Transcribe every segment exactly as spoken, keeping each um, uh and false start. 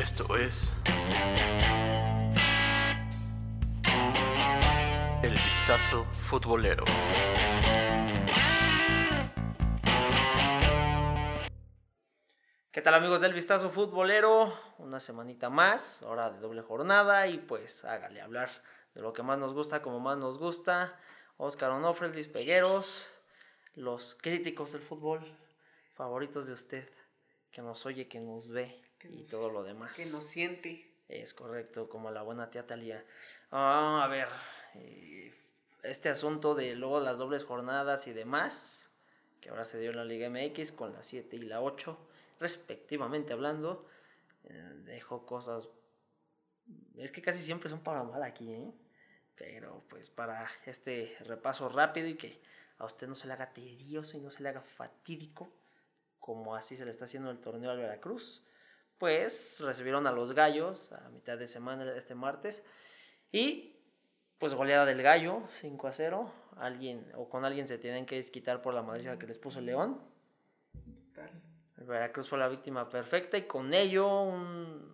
Esto es El Vistazo Futbolero. ¿Qué tal, amigos del Vistazo Futbolero? Una semanita más, hora de doble jornada y pues hágale hablar de lo que más nos gusta, como más nos gusta. Óscar Onofre, Luis Pegueros, los críticos del fútbol favoritos de usted, que nos oye, que nos ve que y nos, todo lo demás. Que nos siente. Es correcto, como la buena tía Talía. Ah, a ver, eh, este asunto de luego las dobles jornadas y demás, que ahora se dio en la Liga M X con la siete y la ocho, respectivamente hablando, eh, dejó cosas, es que casi siempre son para mal aquí, ¿eh? Pero pues para este repaso rápido y que a usted no se le haga tedioso y no se le haga fatídico, como así se le está haciendo el torneo al Veracruz, pues recibieron a los Gallos a mitad de semana este martes y pues goleada del Gallo, cinco a cero. Alguien o con alguien se tienen que desquitar por la madriza que les puso el León. Total. El Veracruz fue la víctima perfecta y con ello un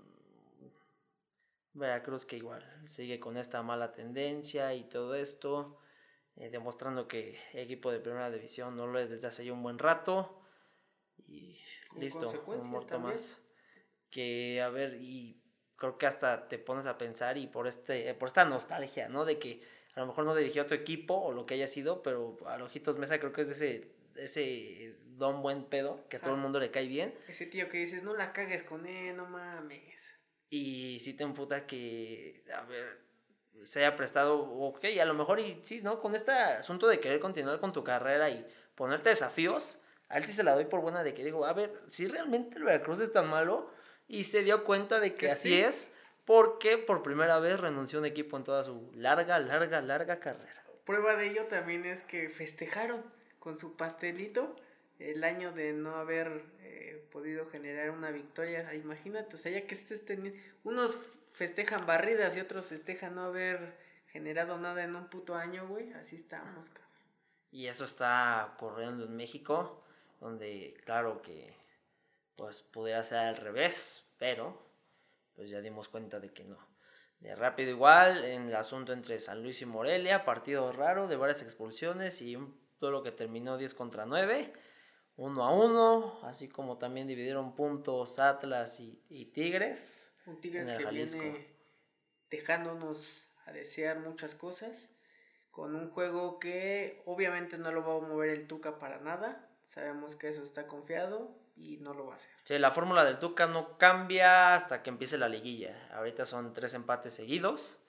Veracruz que igual sigue con esta mala tendencia y todo esto, eh, demostrando que el equipo de primera división no lo es desde hace ya un buen rato y Con listo, un muerto también. más. Que a ver, y creo que hasta te pones a pensar y por este por esta nostalgia, ¿no? De que a lo mejor no dirigió a tu equipo o lo que haya sido, pero a Ojitos Mesa creo que es de ese ese don buen pedo que a todo el mundo le cae bien. Ese tío que dices, no la cagues con él, no mames. Y sí te emputa que, a ver, se haya prestado, ok, a lo mejor y sí, ¿no? Con este asunto de querer continuar con tu carrera y ponerte desafíos, a él sí se la doy por buena de que digo, a ver, si realmente el Veracruz es tan malo, y se dio cuenta de que, que así sí es, porque por primera vez renunció a un equipo en toda su larga, larga, larga carrera. Prueba de ello también es que festejaron con su pastelito el año de no haber eh, podido generar una victoria. Imagínate, o sea, ya que estés teniendo, unos festejan barridas y otros festejan no haber generado nada en un puto año, güey, así estamos, cabrón. Y eso está ocurriendo en México, donde claro que pues pudiera ser al revés, pero pues ya dimos cuenta de que no. De rápido igual, en el asunto entre San Luis y Morelia, partido raro de varias expulsiones y un duelo que terminó diez contra nueve, uno a uno, así como también dividieron puntos Atlas y, y Tigres. Un Tigres en el que Jalisco. Viene dejándonos a desear muchas cosas, con un juego que obviamente no lo va a mover el Tuca para nada, sabemos que eso está confiado y no lo va a hacer. Sí, la fórmula del Tuca no cambia hasta que empiece la liguilla. Ahorita son tres empates seguidos.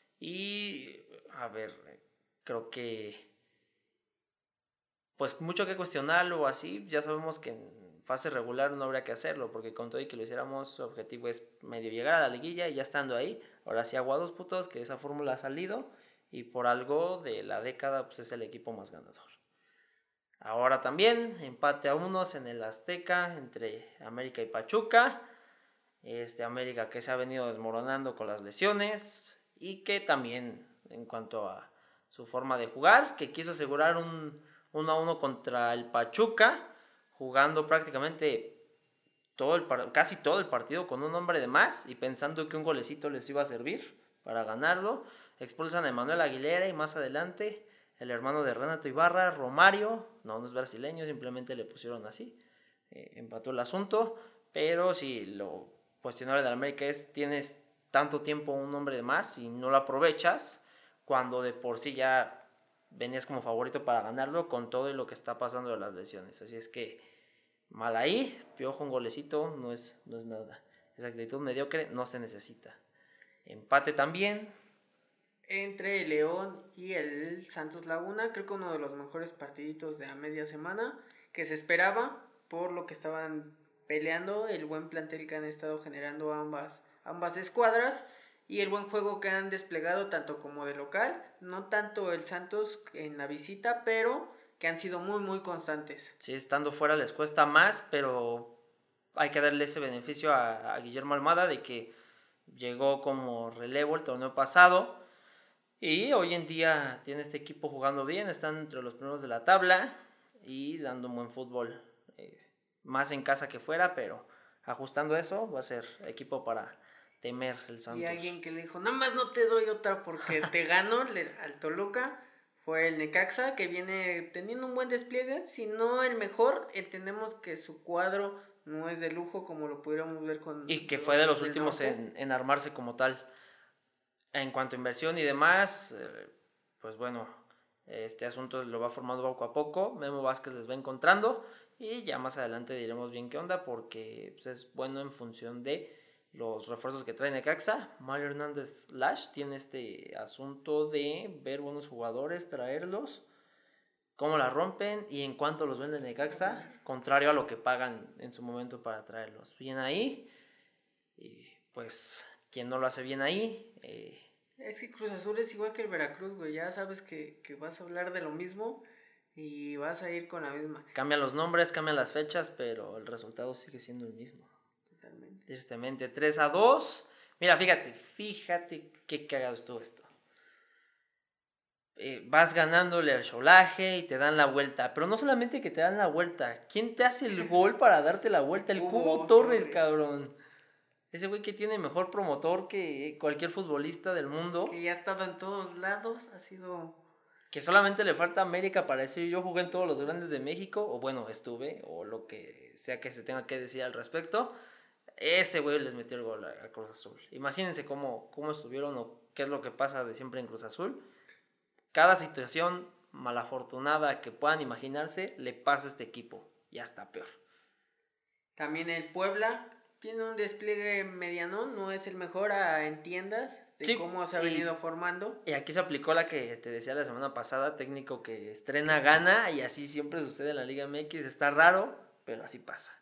Y, a ver, creo que pues mucho que cuestionarlo o así. Ya sabemos que en fase regular no habría que hacerlo, porque con todo y que lo hiciéramos, su objetivo es medio llegar a la liguilla y ya estando ahí. Ahora sí, aguados putos, que esa fórmula ha salido y por algo de la década pues es el equipo más ganador. Ahora también, empate a unos en el Azteca entre América y Pachuca. Este América que se ha venido desmoronando con las lesiones y que también en cuanto a su forma de jugar, que quiso asegurar un uno a uno contra el Pachuca, jugando prácticamente todo el, casi todo el partido con un hombre de más y pensando que un golecito les iba a servir para ganarlo. Expulsan a Emanuel Aguilera y más adelante el hermano de Renato Ibarra, Romario, no, no es brasileño, simplemente le pusieron así, eh, empató el asunto, pero sí, lo cuestionable de la América es, tienes tanto tiempo un hombre de más y no lo aprovechas, cuando de por sí ya venías como favorito para ganarlo con todo y lo que está pasando de las lesiones, así es que mal ahí, Piojo un golecito no es, no es nada, esa actitud mediocre no se necesita. Empate también entre el León y el Santos Laguna, creo que uno de los mejores partiditos de a media semana, que se esperaba por lo que estaban peleando, el buen plantel que han estado generando ambas, ambas escuadras y el buen juego que han desplegado tanto como de local, no tanto el Santos en la visita, pero que han sido muy muy constantes. Sí, estando fuera les cuesta más, pero hay que darle ese beneficio a, a Guillermo Almada de que llegó como relevo el torneo pasado y hoy en día tiene este equipo jugando bien, están entre los primeros de la tabla y dando un buen fútbol, eh, más en casa que fuera, pero ajustando eso, va a ser equipo para temer el Santos. Y alguien que le dijo, nada más no te doy otra porque te gano le, al Toluca, fue el Necaxa, que viene teniendo un buen despliegue, si no el mejor, entendemos que su cuadro no es de lujo como lo pudiéramos ver con... Y que fue de los últimos en, en armarse como tal. En cuanto a inversión y demás, eh, pues bueno, este asunto lo va formando poco a poco, Memo Vázquez les va encontrando y ya más adelante diremos bien qué onda porque pues, es bueno en función de los refuerzos que trae Necaxa. Mario Hernández Lash tiene este asunto de ver buenos jugadores, traerlos, cómo la rompen y en cuánto los vende Necaxa, contrario a lo que pagan en su momento para traerlos. Bien ahí, y pues quien no lo hace bien ahí... Eh, es que Cruz Azul es igual que el Veracruz, güey, ya sabes que, que vas a hablar de lo mismo y vas a ir con la misma. Cambian los nombres, cambian las fechas, pero el resultado sigue siendo el mismo. Totalmente. Tristemente, tres a dos. Mira, fíjate, fíjate qué cagado estuvo esto. Eh, vas ganándole al Xolaje y te dan la vuelta. Pero no solamente que te dan la vuelta. ¿Quién te hace el gol para darte la vuelta? El Cubo Torres, cabrón. Ese güey que tiene mejor promotor que cualquier futbolista del mundo. Que ya ha estado en todos lados, ha sido... Que solamente le falta a América para decir yo jugué en todos los grandes de México. O bueno, estuve, o lo que sea que se tenga que decir al respecto. Ese güey les metió el gol a, a Cruz Azul. Imagínense cómo, cómo estuvieron o qué es lo que pasa de siempre en Cruz Azul. Cada situación malafortunada que puedan imaginarse le pasa a este equipo. Ya está peor. También el Puebla tiene un despliegue mediano, no es el mejor, a, entiendas de sí, cómo se ha venido y, formando. Y aquí se aplicó la que te decía la semana pasada, técnico que estrena gana, y así siempre sucede en la Liga M X. Está raro, pero así pasa.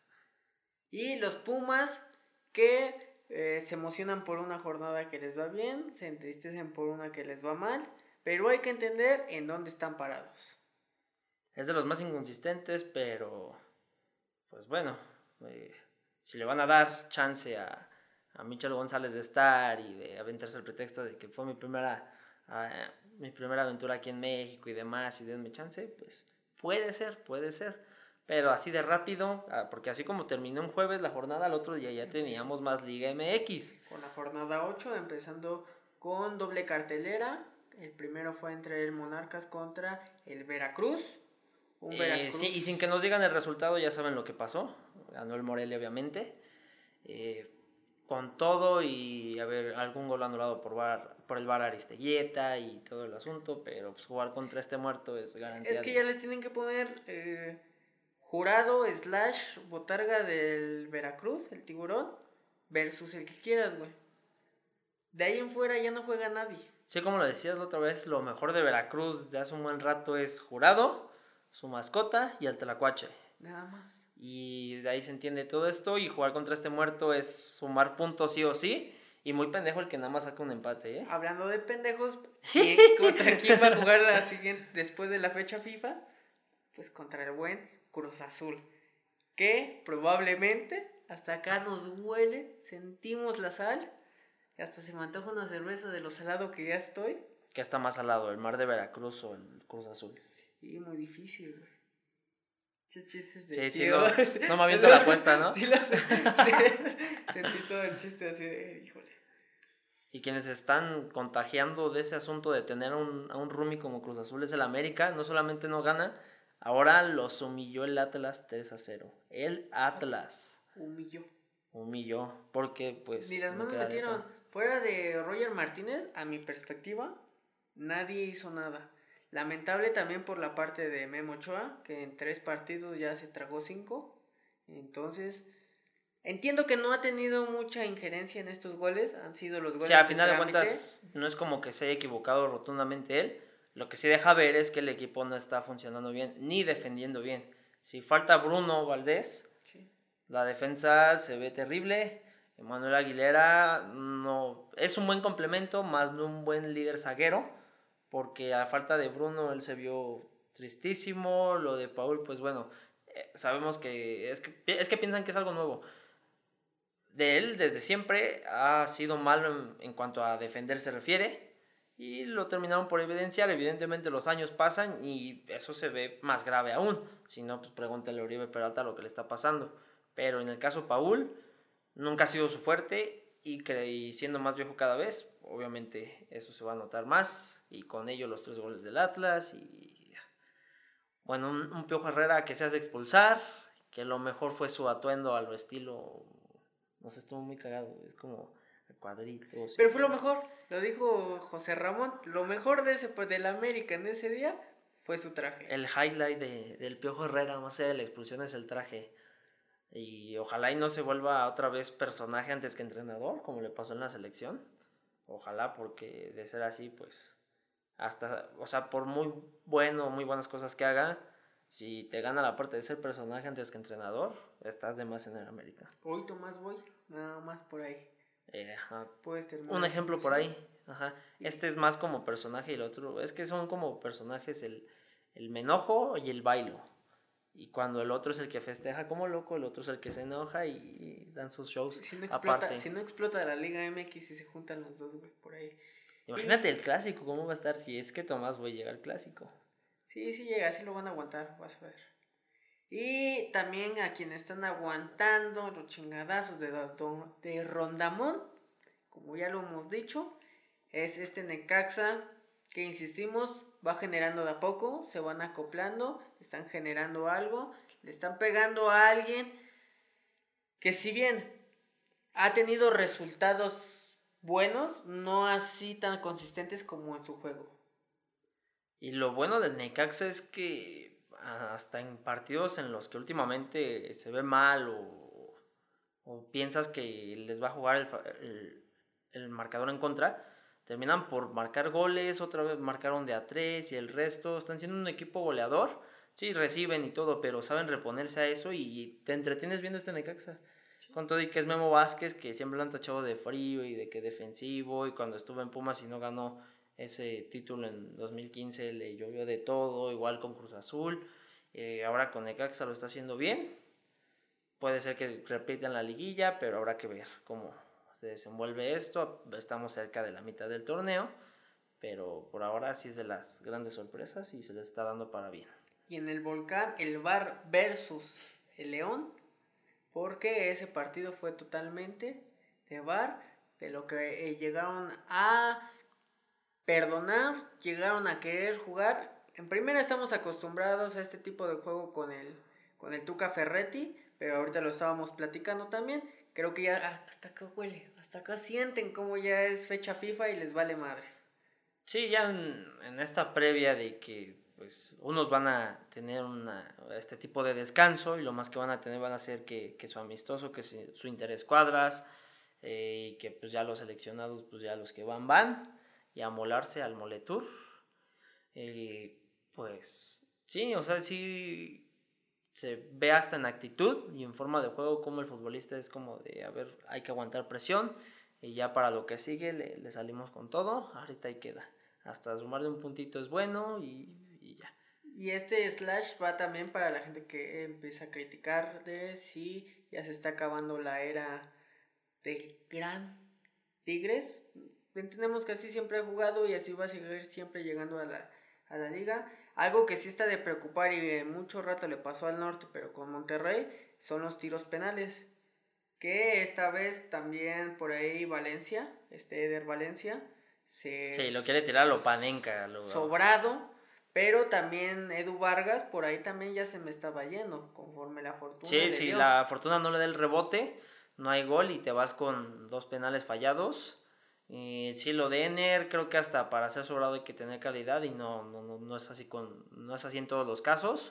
Y los Pumas que eh, se emocionan por una jornada que les va bien, se entristecen por una que les va mal, pero hay que entender en dónde están parados. Es de los más inconsistentes, pero pues bueno, eh, si le van a dar chance a, a Michel González de estar y de aventarse el pretexto de que fue mi primera, uh, mi primera aventura aquí en México y demás, y denme chance, pues puede ser, puede ser. Pero así de rápido, porque así como terminó un jueves la jornada, al otro día ya teníamos más Liga M X. Con la jornada ocho, empezando con doble cartelera. El primero fue entre el Monarcas contra el Veracruz. Un eh, Veracruz. Sí, y sin que nos digan el resultado, ya saben lo que pasó. Ganó el Morelia, obviamente. Eh, con todo y, a ver, algún gol anulado por, bar, por el V A R Aristeguieta y todo el asunto, pero pues, jugar contra este muerto es garantía. Es que de... ya le tienen que poner eh, jurado slash botarga del Veracruz, el Tiburón, versus el que quieras, güey. De ahí en fuera ya no juega nadie. Sí, como lo decías la otra vez, lo mejor de Veracruz de hace un buen rato es Jurado, su mascota y el Tlacuache. Nada más. Y de ahí se entiende todo esto, y jugar contra este muerto es sumar puntos sí o sí, y muy pendejo el que nada más saca un empate, ¿eh? Hablando de pendejos, ¿quién, ¿contra quién va a jugar la siguiente, después de la fecha FIFA? Pues contra el buen Cruz Azul, que probablemente hasta acá nos huele, sentimos la sal, y hasta se me antoja una cerveza de lo salado que ya estoy. ¿Qué está más salado, el mar de Veracruz o el Cruz Azul? Sí, muy difícil, güey. Chistes de sí, sí, tío. no, no me aviento la apuesta, ¿no? Sí, lo sé. Sí, sentí todo el chiste así de, híjole. Y quienes están contagiando de ese asunto de tener un, a un roomie como Cruz Azul es el América. No solamente no gana, ahora los humilló el Atlas tres a cero. El Atlas. Humilló. Humilló, porque pues... Ni las manos no metieron. Fuera de Roger Martínez, a mi perspectiva, nadie hizo nada. Lamentable también por la parte de Memo Ochoa, que en tres partidos ya se tragó cinco. Entonces, entiendo que no ha tenido mucha injerencia en estos goles. Han sido los goles. Sí, a final de cuentas, no es como que se haya equivocado rotundamente él. Lo que sí deja ver es que el equipo no está funcionando bien, ni defendiendo bien. Si falta Bruno Valdés, sí, la defensa se ve terrible. Emanuel Aguilera no es un buen complemento, más no un buen líder zaguero. Porque a falta de Bruno él se vio tristísimo. Lo de Paul, pues bueno, eh, sabemos que es, que es que piensan que es algo nuevo. De él desde siempre ha sido malo en, en cuanto a defender se refiere, y lo terminaron por evidenciar. Evidentemente los años pasan y eso se ve más grave aún. Si no, pues pregúntale a Oribe Peralta lo que le está pasando. Pero en el caso Paul, nunca ha sido su fuerte y, que, y siendo más viejo cada vez, obviamente eso se va a notar más y con ello los tres goles del Atlas y bueno, un, un Piojo Herrera que se hace expulsar, que lo mejor fue su atuendo a lo estilo, no sé, estuvo muy cagado, es como cuadritos. Pero fue lo mejor, lo dijo José Ramón, lo mejor de ese pues del América en ese día fue su traje. El highlight de, del Piojo Herrera, más allá de la expulsión, es el traje. Y ojalá y no se vuelva otra vez personaje antes que entrenador, como le pasó en la selección. Ojalá, porque de ser así, pues, hasta, o sea, por muy bueno, muy buenas cosas que haga, si te gana la parte de ser personaje antes que entrenador, estás de más en el América. Hoy Tomás Boy, nada más por ahí. Eh, ajá. Un ejemplo por ahí. Ajá. Este es más como personaje y el otro, es que son como personajes el, el me enojo y el bailo. Y cuando el otro es el que festeja como loco, el otro es el que se enoja y, y dan sus shows si no explota, aparte. Si no explota la Liga M X y se juntan los dos, güey, por ahí. Imagínate y... el clásico, ¿cómo va a estar si es que Tomás voy a llegar al clásico? Sí, sí llega, sí lo van a aguantar, vas a ver. Y también a quienes están aguantando los chingadazos de, de Rondamón, como ya lo hemos dicho, es este Necaxa que insistimos, va generando de a poco, se van acoplando, están generando algo, le están pegando a alguien que si bien ha tenido resultados buenos, no así tan consistentes como en su juego. Y lo bueno del Necaxa es que hasta en partidos en los que últimamente se ve mal o, o piensas que les va a jugar el, el, el marcador en contra, terminan por marcar goles, otra vez marcaron de a tres y el resto, están siendo un equipo goleador, sí, reciben y todo, pero saben reponerse a eso y te entretienes viendo este Necaxa. Sí. Con todo y que es Memo Vázquez, que siempre lo han tachado de frío y de que defensivo, y cuando estuvo en Pumas y no ganó ese título en dos mil quince le llovió de todo, igual con Cruz Azul, eh, ahora con Necaxa lo está haciendo bien, puede ser que repitan la liguilla, pero habrá que ver cómo se desenvuelve esto, estamos cerca de la mitad del torneo, pero por ahora sí es de las grandes sorpresas y se les está dando para bien. Y en el Volcán, el V A R versus el León, porque ese partido fue totalmente de V A R, de lo que eh, llegaron a perdonar, llegaron a querer jugar. En primera estamos acostumbrados a este tipo de juego con el, con el Tuca Ferretti, pero ahorita lo estábamos platicando también. Creo que ya hasta acá huele, hasta acá sienten como ya es fecha FIFA y les vale madre. Sí, ya en, en esta previa de que pues unos van a tener una, este tipo de descanso y lo más que van a tener van a ser que, que su amistoso, que su, su interescuadras eh, y que pues ya los seleccionados, pues ya los que van van y a molarse al Moletour. Eh, pues sí, o sea, sí se ve hasta en actitud y en forma de juego como el futbolista es como de, a ver, hay que aguantar presión y ya para lo que sigue le, le salimos con todo, ahorita ahí queda. Hasta sumarle un puntito es bueno y, y ya. Y este slash va también para la gente que empieza a criticar de si ya se está acabando la era del gran Tigres. Entendemos que así siempre ha jugado y así va a seguir siempre llegando a la, a la liga. Algo que sí está de preocupar y de mucho rato le pasó al norte, pero con Monterrey, son los tiros penales. Que esta vez también por ahí Valencia, este Eder Valencia, se sí, lo quiere tirar a lo Panenka. Lo... sobrado, pero también Edu Vargas, por ahí también ya se me estaba yendo, conforme la fortuna. Sí, si la fortuna no le da el rebote, no hay gol y te vas con dos penales fallados. Y sí, lo de Ener, creo que hasta para ser sobrado hay que tener calidad y no, no, no, no es así con, no es así en todos los casos.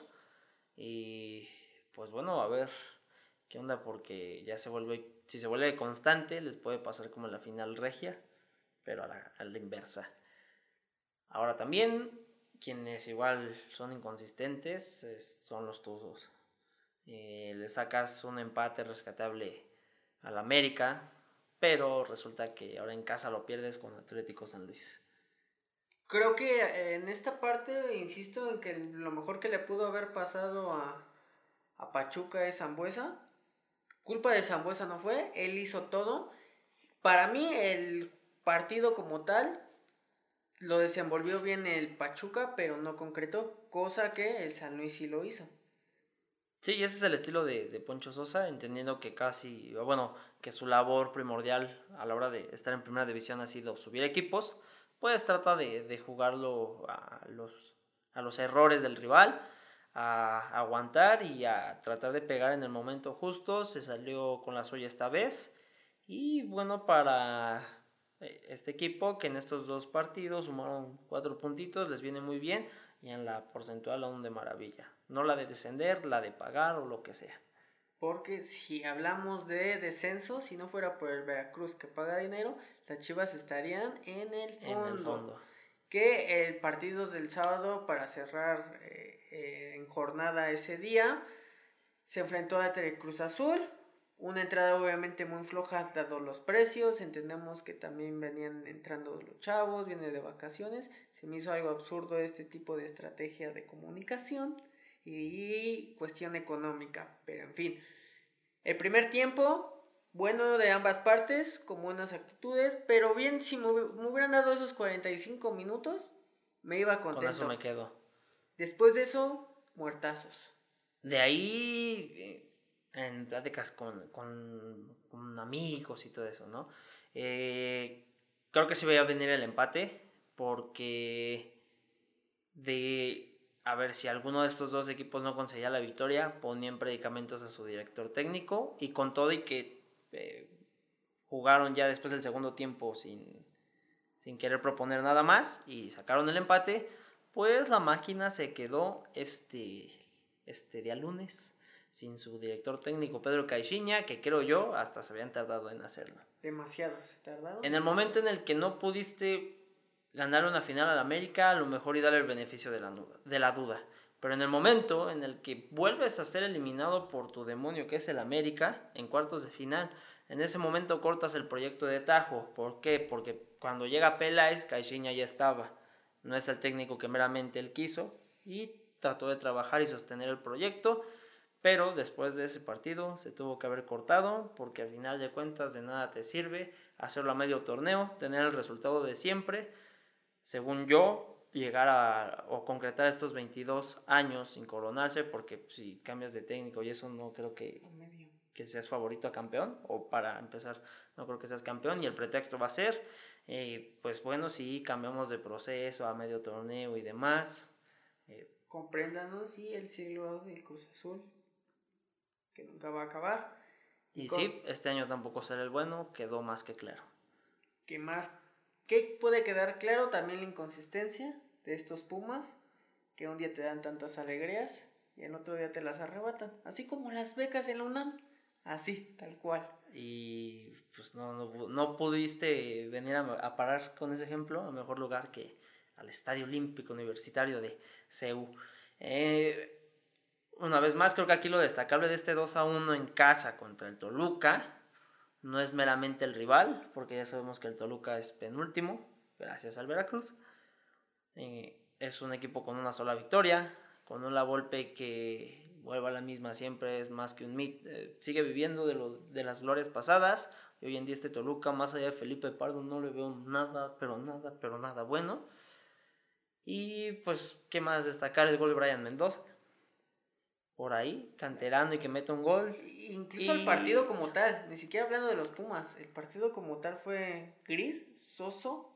Y pues bueno, a ver qué onda, porque ya se vuelve, si se vuelve constante, les puede pasar como en la final regia, pero a la, a la inversa. Ahora también, quienes igual son inconsistentes es, son los Tuzos. Eh, le sacas un empate rescatable al América, pero resulta que ahora en casa lo pierdes con Atlético San Luis. Creo que en esta parte insisto en que lo mejor que le pudo haber pasado a, a Pachuca es Sambuesa. Culpa de Sambuesa no fue, él hizo todo. Para mí el partido como tal lo desenvolvió bien el Pachuca, pero no concretó, cosa que el San Luis sí lo hizo. Sí, ese es el estilo de, de Poncho Sosa, entendiendo que casi, bueno, que su labor primordial a la hora de estar en primera división ha sido subir equipos, pues trata de, de jugarlo a los, a los errores del rival, a, a aguantar y a tratar de pegar en el momento justo. Se salió con la suya esta vez y bueno, para eh, este equipo que en estos dos partidos sumaron cuatro puntitos, les viene muy bien y en la porcentual aún de maravilla. No la de descender, la de pagar o lo que sea. Porque si hablamos de descenso, si no fuera por el Veracruz que paga dinero, las Chivas estarían en el fondo. En el fondo. Que el partido del sábado, para cerrar eh, eh, en jornada ese día, se enfrentó a Cruz Azul. Una entrada obviamente muy floja dado los precios. Entendemos que también venían entrando los chavos, vienen de vacaciones. Se me hizo algo absurdo este tipo de estrategia de comunicación y cuestión económica. Pero en fin, el primer tiempo, bueno de ambas partes, con buenas actitudes. Pero bien, si me, me hubieran dado esos cuarenta y cinco minutos, me iba contento. Con eso me quedo. Después de eso, muertazos. De ahí, eh, en pláticas con, con, con amigos y todo eso, ¿no? Eh, creo que sí voy a venir el empate porque de a ver si alguno de estos dos equipos no conseguía la victoria, ponían predicamentos a su director técnico y con todo y que eh, jugaron ya después del segundo tiempo sin, sin querer proponer nada más y sacaron el empate, pues la máquina se quedó este, este día lunes sin su director técnico Pedro Caixinha, que creo yo hasta se habían tardado en hacerlo. Demasiado, se tardaron. En el momento en el que no pudiste ganar una final al América, a lo mejor y darle el beneficio de la, de la duda. Pero en el momento en el que vuelves a ser eliminado por tu demonio que es el América en cuartos de final, en ese momento cortas el proyecto de tajo. ¿Por qué? Porque cuando llega Peláez, Caixinha ya estaba. No es el técnico que meramente él quiso y trató de trabajar y sostener el proyecto. Pero después de ese partido se tuvo que haber cortado porque al final de cuentas de nada te sirve hacerlo a medio torneo, tener el resultado de siempre. Según yo, llegar a o concretar estos veintidós años sin coronarse, porque si cambias de técnico y eso no creo que, que seas favorito a campeón, o para empezar no creo que seas campeón, y el pretexto va a ser, eh, pues bueno, si cambiamos de proceso a medio torneo y demás. Eh, Compréndanos, sí, el siglo del Cruz Azul, que nunca va a acabar. Y, y con... sí, este año tampoco será el bueno, quedó más que claro. ¿Qué más? ¿Qué puede quedar claro? También la inconsistencia de estos Pumas, que un día te dan tantas alegrías y el otro día te las arrebatan. Así como las becas en la UNAM, así, tal cual. Y pues no, no, no pudiste venir a, a parar con ese ejemplo a mejor lugar que al Estadio Olímpico Universitario de C U. Eh, una vez más, creo que aquí lo destacable de este dos a uno en casa contra el Toluca no es meramente el rival, porque ya sabemos que el Toluca es penúltimo, gracias al Veracruz. Eh, es un equipo con una sola victoria, con un La Volpe que vuelve a la misma siempre, es más que un mit, eh, sigue viviendo de, lo, de las glorias pasadas. Y hoy en día este Toluca, más allá de Felipe Pardo, no le veo nada, pero nada, pero nada bueno. Y pues, ¿qué más destacar? El gol de Brian Mendoza. Por ahí, canterano y que mete un gol. Incluso y... el partido como tal, ni siquiera hablando de los Pumas, el partido como tal fue gris, soso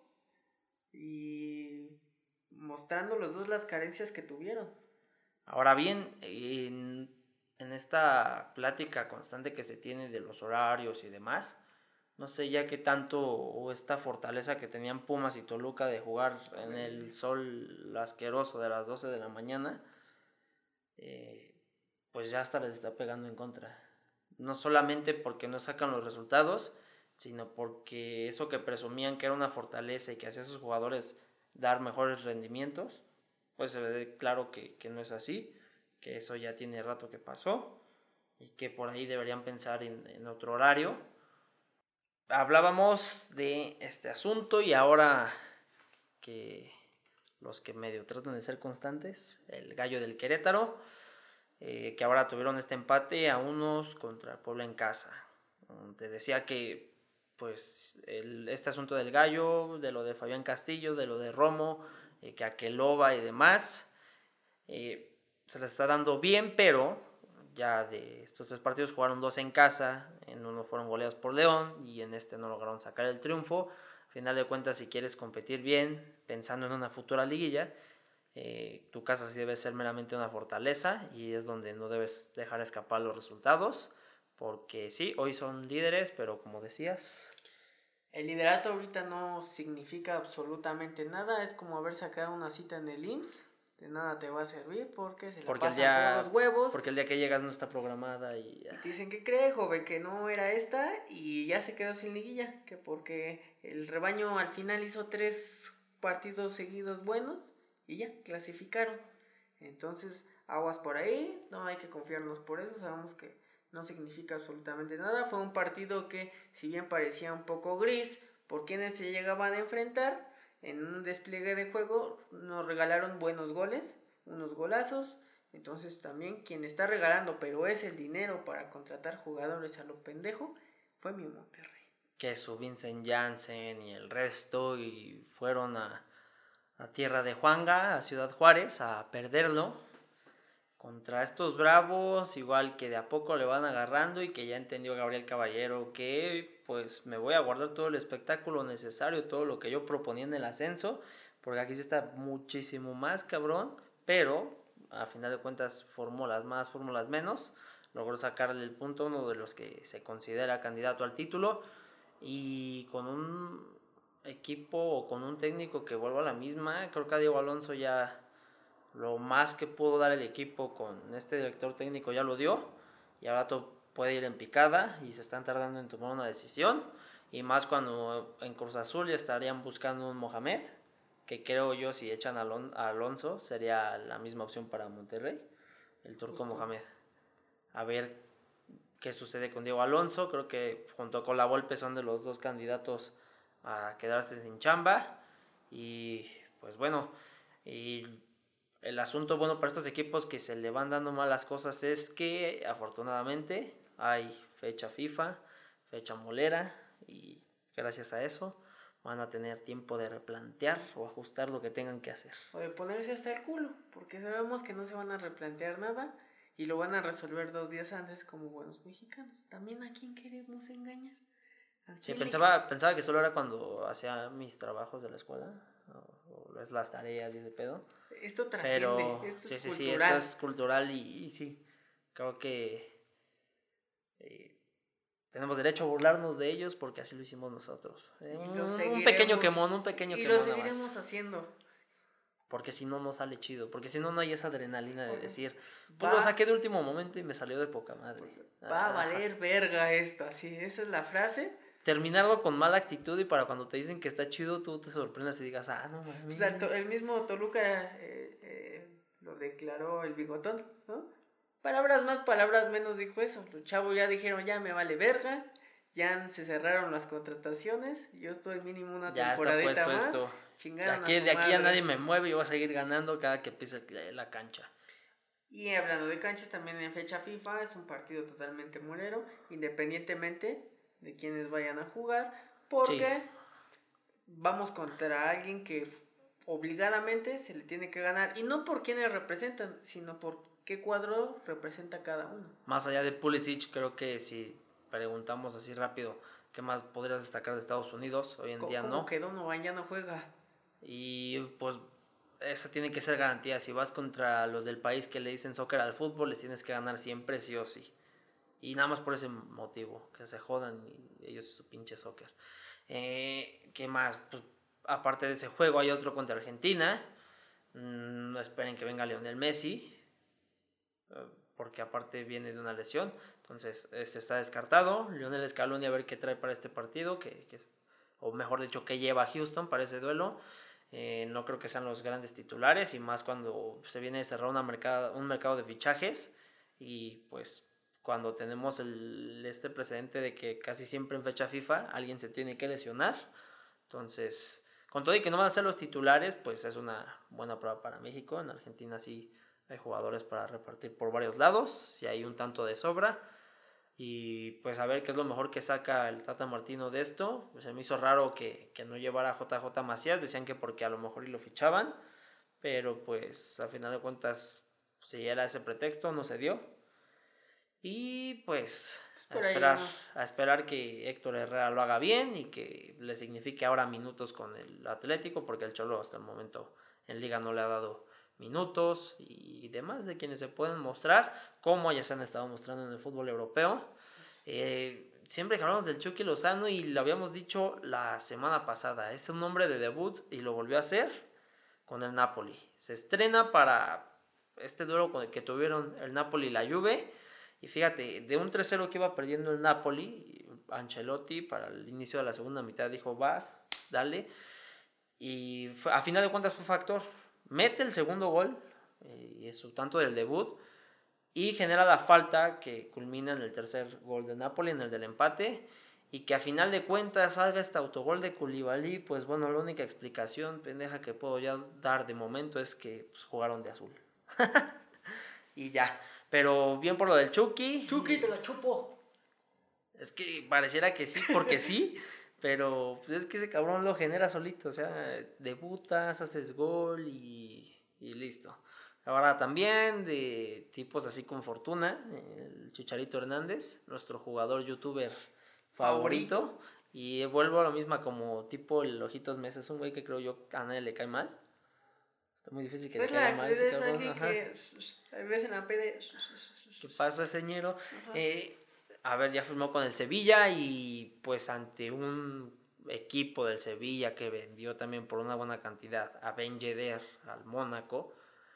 y mostrando los dos las carencias que tuvieron. Ahora bien, en, en esta plática constante que se tiene de los horarios y demás, no sé ya qué tanto o esta fortaleza que tenían Pumas y Toluca de jugar en el sol asqueroso de las doce de la mañana, eh, pues ya hasta les está pegando en contra. No solamente porque no sacan los resultados, sino porque eso que presumían que era una fortaleza y que hacía a sus jugadores dar mejores rendimientos, pues se ve claro que, que no es así, que eso ya tiene rato que pasó y que por ahí deberían pensar en, en otro horario. Hablábamos de este asunto y ahora que los que medio tratan de ser constantes, el Gallo del Querétaro, Eh, que ahora tuvieron este empate a unos contra Puebla en casa. Te decía que pues el, este asunto del Gallo, de lo de Fabián Castillo, de lo de Romo, eh, que Aqueloba y demás, eh, se les está dando bien, pero ya de estos tres partidos jugaron dos en casa, en uno fueron goleados por León y en este no lograron sacar el triunfo. Al final de cuentas, si quieres competir bien, pensando en una futura liguilla, eh, tu casa sí debe ser meramente una fortaleza y es donde no debes dejar escapar los resultados, porque sí, hoy son líderes, pero como decías... El liderato ahorita no significa absolutamente nada, es como haber sacado una cita en el I M S S, de nada te va a servir porque se la porque el pasan día, por los huevos. Porque el día que llegas no está programada y... Y te dicen que cree, joven, que no era esta y ya se quedó sin liguilla, que porque el rebaño al final hizo tres partidos seguidos buenos y ya, clasificaron. Entonces, aguas por ahí, no hay que confiarnos por eso, sabemos que no significa absolutamente nada. Fue un partido que, si bien parecía un poco gris, por quienes se llegaban a enfrentar, en un despliegue de juego nos regalaron buenos goles, unos golazos. Entonces también quien está regalando, pero es el dinero para contratar jugadores a lo pendejo, fue mi Monterrey. Que su Vincent Janssen y el resto y fueron a, a tierra de Juanga, a Ciudad Juárez, a perderlo contra estos Bravos, igual que de a poco le van agarrando y que ya entendió Gabriel Caballero que pues me voy a guardar todo el espectáculo necesario, todo lo que yo proponía en el ascenso, porque aquí sí está muchísimo más cabrón, pero a final de cuentas fórmulas más, fórmulas menos, logró sacarle el punto, uno de los que se considera candidato al título, y con un equipo o con un técnico que vuelva a la misma, creo que a Diego Alonso ya lo más que pudo dar el equipo con este director técnico ya lo dio, y ahora todo puede ir en picada y se están tardando en tomar una decisión, y más cuando en Cruz Azul ya estarían buscando un Mohamed, que creo yo si echan a, Alon- a Alonso sería la misma opción para Monterrey, el turco Justo. Mohamed. A ver qué sucede con Diego Alonso, creo que junto con la Volpe son de los dos candidatos a quedarse sin chamba, y pues bueno, y el asunto bueno para estos equipos que se le van dando malas cosas es que afortunadamente hay fecha FIFA, fecha molera, y gracias a eso van a tener tiempo de replantear o ajustar lo que tengan que hacer. O de ponerse hasta el culo, porque sabemos que no se van a replantear nada y lo van a resolver dos días antes como buenos mexicanos. También a quién queremos engañar. Sí, pensaba, pensaba que solo era cuando hacía mis trabajos de la escuela, o, o es las tareas y ese pedo. Esto trasciende, Pero esto sí, es sí, cultural. sí, esto es cultural y, y sí, creo que eh, tenemos derecho a burlarnos de ellos porque así lo hicimos nosotros. Eh, Y un, lo un seguiremos, pequeño quemón, un pequeño y quemón lo nada seguiremos más. haciendo. Porque si no, no sale chido. Porque si no, no hay esa adrenalina de decir, pues Va, lo saqué de último momento y me salió de poca madre. va a Ajá. valer verga esto, así, esa es la frase. Terminarlo con mala actitud y para cuando te dicen que está chido, tú te sorprendas y digas, ah, no mames. O sea, el, to- el mismo Toluca eh, eh, lo declaró el bigotón, ¿no? Palabras más, palabras menos dijo eso. Los chavos ya dijeron, ya me vale verga, ya se cerraron las contrataciones, yo estoy mínimo una Ya está temporadita puesto más. esto. De Chingaron aquí, a su de aquí ya madre. nadie me mueve y voy a seguir ganando cada que pise la cancha. Y hablando de canchas, también en fecha FIFA es un partido totalmente molero, independientemente de quienes vayan a jugar, porque Sí. vamos contra alguien que obligadamente se le tiene que ganar, y no por quienes representan, sino por qué cuadro representa cada uno. Más allá de Pulisic, creo que si preguntamos así rápido, ¿qué más podrías destacar de Estados Unidos? Hoy en ¿Cómo, día cómo no. que Donovan ya no juega? Y pues esa tiene que ser garantía. Si vas contra los del país que le dicen soccer al fútbol, les tienes que ganar siempre sí o sí. Y nada más por ese motivo, que se jodan y ellos su pinche soccer. Eh, ¿Qué más? Pues aparte de ese juego hay otro contra Argentina. Mm, no esperen que venga Lionel Messi, eh, porque aparte viene de una lesión. Entonces se está descartado. Lionel Scaloni a ver qué trae para este partido, que, que, o mejor dicho, qué lleva a Houston para ese duelo. Eh, no creo que sean los grandes titulares y más cuando se viene a cerrar una mercado, un mercado de fichajes y pues cuando tenemos el, este precedente de que casi siempre en fecha FIFA alguien se tiene que lesionar. Entonces, con todo y que no van a ser los titulares, pues es una buena prueba para México. En Argentina sí hay jugadores para repartir por varios lados, si hay un tanto de sobra. Y pues a ver qué es lo mejor que saca el Tata Martino de esto. Pues se me hizo raro que, que no llevara a J J Macías, decían que porque a lo mejor y lo fichaban, pero pues a final de cuentas si era ese pretexto no se dio. Y pues a Por ahí esperar, vamos. a esperar que Héctor Herrera lo haga bien y que le signifique ahora minutos con el Atlético, porque el Cholo hasta el momento en Liga no le ha dado minutos y demás de quienes se pueden mostrar, como ya se han estado mostrando en el fútbol europeo. Eh, siempre que hablamos del Chucky Lozano, y lo habíamos dicho la semana pasada, es un hombre de debut y lo volvió a hacer con el Napoli. Se estrena para este duelo con el que tuvieron el Napoli y la Juve. Y fíjate, de un tres cero que iba perdiendo el Napoli, Ancelotti para el inicio de la segunda mitad dijo, vas, dale. Y fue, a final de cuentas fue factor. Mete el segundo gol, eh, y eso tanto del debut, y genera la falta que culmina en el tercer gol de Napoli, en el del empate. Y que a final de cuentas salga este autogol de Koulibaly, pues bueno, la única explicación pendeja que puedo ya dar de momento es que pues, jugaron de azul. Y ya. Pero bien por lo del Chucky. Chucky, te la chupo. Es que pareciera que sí, porque sí. Pero pues, es que ese cabrón lo genera solito. O sea, debutas, haces gol y, y listo. Ahora también de tipos así con fortuna, el Chicharito Hernández, nuestro jugador youtuber favorito. Favorito. Y vuelvo a lo mismo como tipo el Ojitos Mesa, es un güey que creo yo a nadie le cae mal. Está muy difícil que le caiga Relax, mal ese es cabrón. alguien Ajá. que a veces en la pede. ¿Qué pasa, señor? Ajá. Eh, a ver, ya firmó con el Sevilla y pues ante un equipo del Sevilla que vendió también por una buena cantidad a Ben Yedder al Mónaco,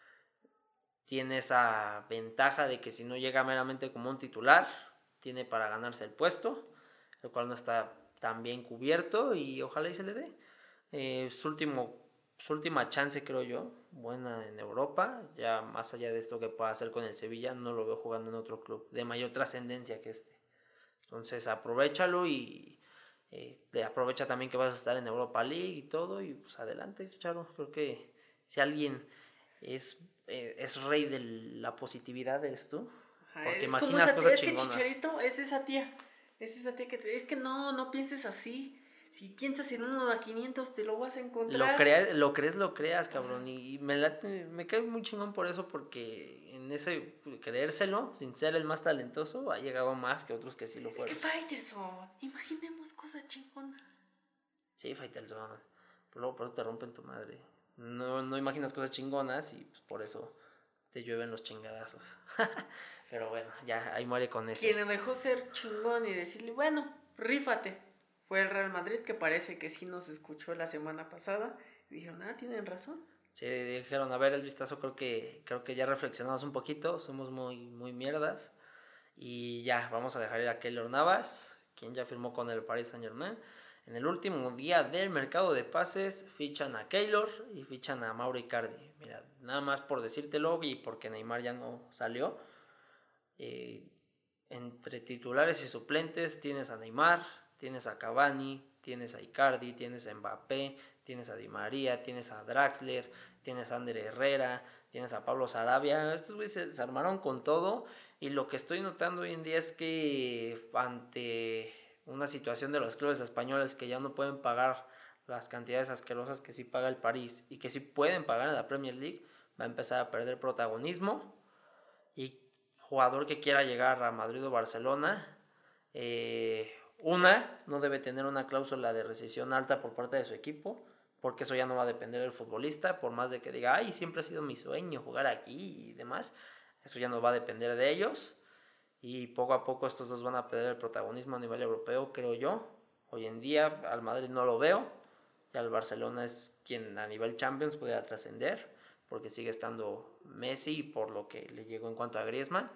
tiene esa ventaja de que si no llega meramente como un titular, tiene para ganarse el puesto, el cual no está tan bien cubierto y ojalá y se le dé. Eh, su, último, su última chance, creo yo, buena en Europa, ya más allá de esto que pueda hacer con el Sevilla, no lo veo jugando en otro club de mayor trascendencia que este. Entonces aprovechalo y eh, aprovecha también que vas a estar en Europa League y todo y pues adelante, Charo. Creo que si alguien es, eh, es rey de la positividad, eres tú. Ajá, Porque es como imaginas esa tía, cosas es que chingonas. Chicharito es esa tía. Es esa tía que te, es que no, no pienses así. Si piensas en uno de quinientos te lo vas a encontrar. Lo, crea, lo crees, lo creas, cabrón. Y me, late, me cae muy chingón por eso, porque en ese creérselo, sin ser el más talentoso, ha llegado más que otros que sí lo Es fueron. que Faitelson, imaginemos cosas chingonas. Sí, Faitelson. Pero luego por eso te rompen tu madre. No, no imaginas cosas chingonas y pues, por eso te llueven los chingadazos. Pero bueno, ya ahí muere con eso. Quien le dejó ser chingón y decirle, bueno, rífate, fue el Real Madrid, que parece que sí nos escuchó la semana pasada. Y dijeron, ah, tienen razón. Sí, dijeron, a ver, el vistazo, creo que, creo que ya reflexionamos un poquito, somos muy, muy mierdas. Y ya, vamos a dejar ir a Keylor Navas, quien ya firmó con el Paris Saint Germain. En el último día del mercado de pases, fichan a Keylor y fichan a Mauro Icardi. Mira, nada más por decírtelo y porque Neymar ya no salió. Eh, entre titulares y suplentes tienes a Neymar, tienes a Cavani, tienes a Icardi, tienes a Mbappé, tienes a Di María, tienes a Draxler, tienes a Ander Herrera, tienes a Pablo Sarabia. Estos güeyes se, se armaron con todo y lo que estoy notando hoy en día es que ante una situación de los clubes españoles que ya no pueden pagar las cantidades asquerosas que sí paga el París y que sí pueden pagar en la Premier League, va a empezar a perder protagonismo. Y jugador que quiera llegar a Madrid o Barcelona, eh, una, no debe tener una cláusula de rescisión alta por parte de su equipo, porque eso ya no va a depender del futbolista, por más de que diga, ay, siempre ha sido mi sueño jugar aquí y demás, eso ya no va a depender de ellos, y poco a poco estos dos van a perder el protagonismo a nivel europeo, creo yo. Hoy en día al Madrid no lo veo, y al Barcelona es quien a nivel Champions puede trascender, porque sigue estando Messi por lo que le llegó en cuanto a Griezmann,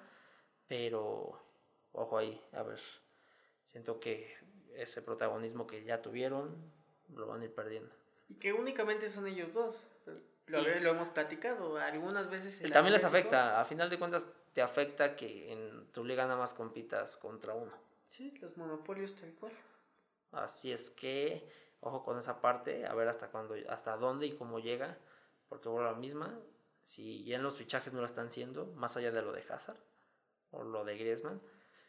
pero ojo ahí, a ver, siento que ese protagonismo que ya tuvieron lo van a ir perdiendo. Y que únicamente son ellos dos. Lo, Y, lo hemos platicado algunas veces. El también les afecta, a final de cuentas te afecta que en tu liga nada más compitas contra uno. Sí, los monopolios tal cual. Así es que, ojo con esa parte, a ver hasta cuándo, hasta dónde y cómo llega, porque por la misma, si ya en los fichajes no lo están siendo, más allá de lo de Hazard o lo de Griezmann,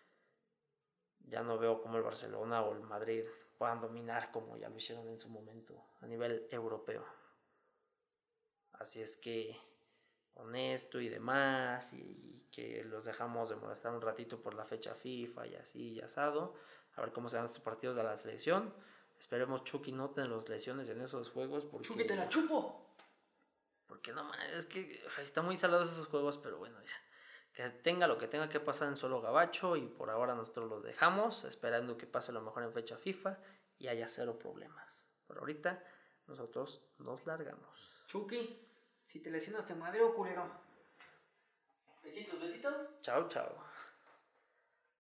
ya no veo cómo el Barcelona o el Madrid puedan dominar como ya lo hicieron en su momento a nivel europeo. Así es que, honesto y demás, y, y que los dejamos de molestar un ratito por la fecha FIFA y así, y asado, a ver cómo se dan estos partidos de la selección. Esperemos Chucky no tenga las lesiones en esos juegos, porque... ¡Chucky, te la chupo! Porque no, es que ay, está muy salados esos juegos, pero bueno, ya. Que tenga lo que tenga que pasar en solo gabacho, y por ahora nosotros los dejamos, esperando que pase lo mejor en fecha FIFA y haya cero problemas. Por ahorita, nosotros nos largamos. Chucky, si te lesionas te madreo, culero. Besitos, besitos. Chao, chao.